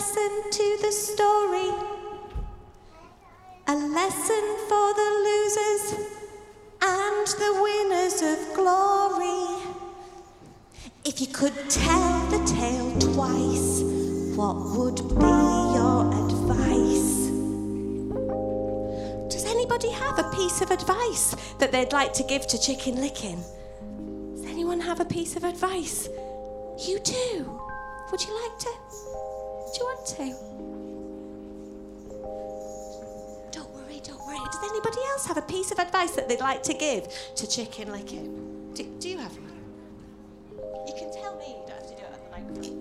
lesson to the story. A lesson for the losers and the winners of glory. If you could tell the tale twice, what would be your advice? Does anybody have a piece of advice that they'd like to give to Chicken Licken? Does anyone have a piece of advice? You do? Would you like to? Do you want to? Don't worry. Does anybody else have a piece of advice that they'd like to give to Chicken Licken? Do you have one? You can tell me, you don't have to do it at the microphone.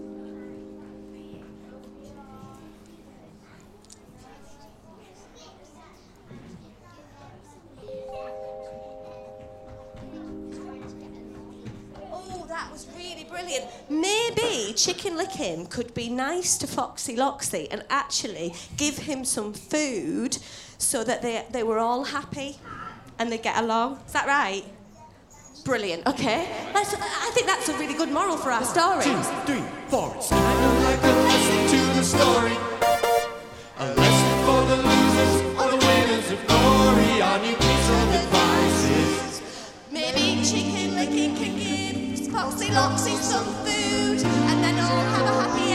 Oh, that was really brilliant. Maybe Chicken Licken could be nice to Foxy Loxy and actually give him some food so that they were all happy and they get along. Is that right? Brilliant, okay. I think that's a really good moral for our story. 1, 2, 3, 4. It's kind of like a lesson to the story. A lesson for the losers or the winners of glory. Our new piece of advice is maybe Chicken Licken can give Foxy Loxy some food and then all have a happy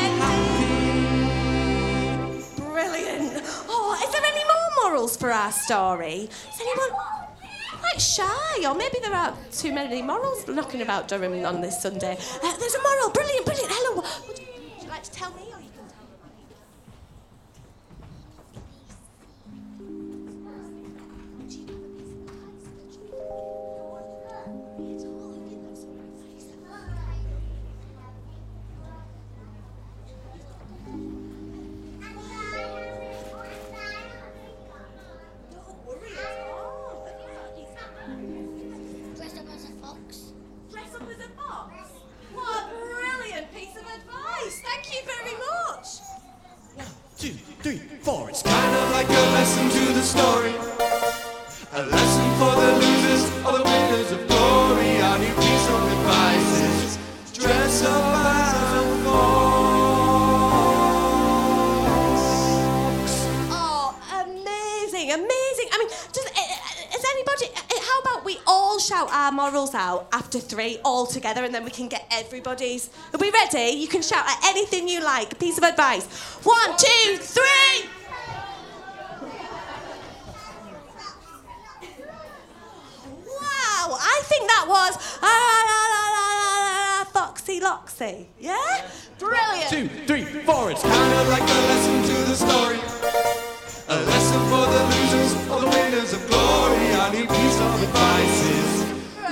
ending. Brilliant. Oh, is there any more morals for our story? Is anyone quite shy, or maybe there aren't too many morals knocking about Durham on this Sunday? There's a moral. Brilliant. Hello. Would you like to tell me, or you can tell me? Dress up as a fox. Dress up as a fox? What a brilliant piece of advice. Thank you very much. 1, 2, 3, 4. It's kind of like a lesson to the story. A lesson for the losers or the winners of glory. Our new piece of advice is dress up as a fox. Oh, amazing. I mean, is anybody... How about we all shout our morals out after 3 all together and then we can get everybody's... Are we ready? You can shout at anything you like. A piece of advice. 1, 2, 3... Wow, I think that was... Foxy Loxy. Yeah? Brilliant. 2, 3, 4. It's kind of like a lesson to the story. A lesson for the losers or the winners of glory. Our new piece of advice is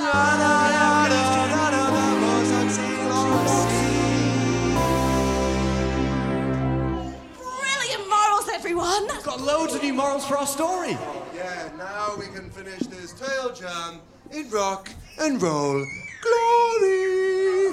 Brilliant morals, everyone. got loads of new morals for our story. Yeah, now we can finish this tail jam in rock and roll glory.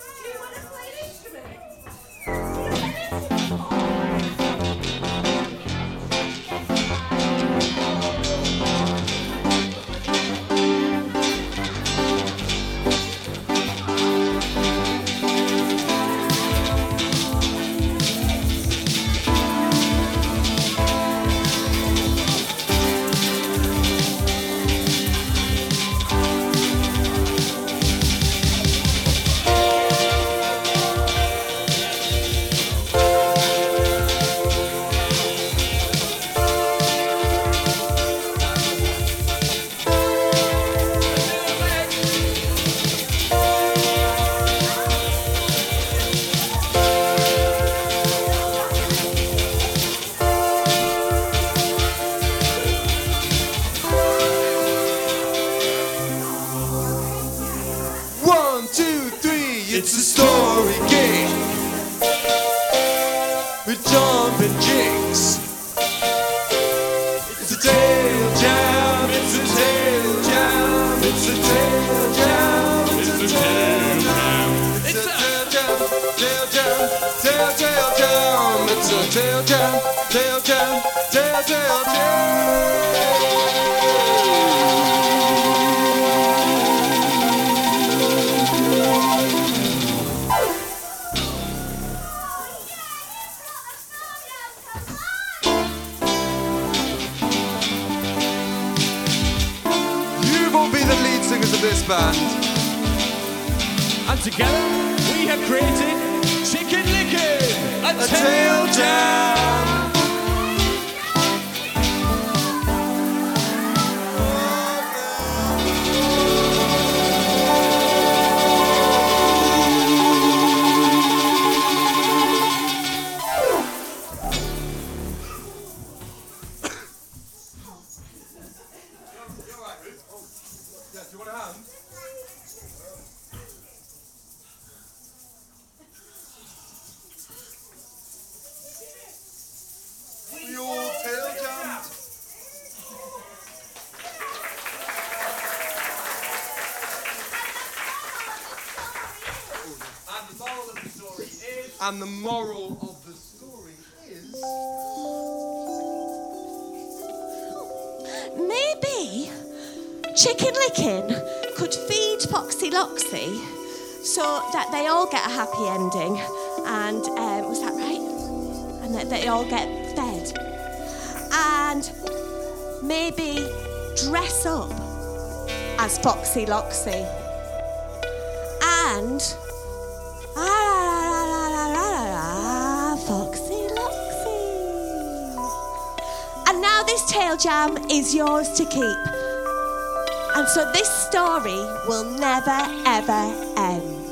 It's a story game with Jump and Jinx. It's a tail jam, it's a tail jam, it's a tail jam, it's a tail jam, it's a tail jam, tail jam, tail jam, it's a tail jam, tail jam, tail jam. this band. And together we have created Chicken Lickin', a Tail Jam. We all tail jammed. And the moral of the story is. Maybe Chicken Lickin' could feed Foxy Loxy so that they all get a happy ending. And was that right? And that they all get fed. And maybe dress up as Foxy Loxy. And Foxy Loxy. And now this tail jam is yours to keep. And so this story will never, ever end.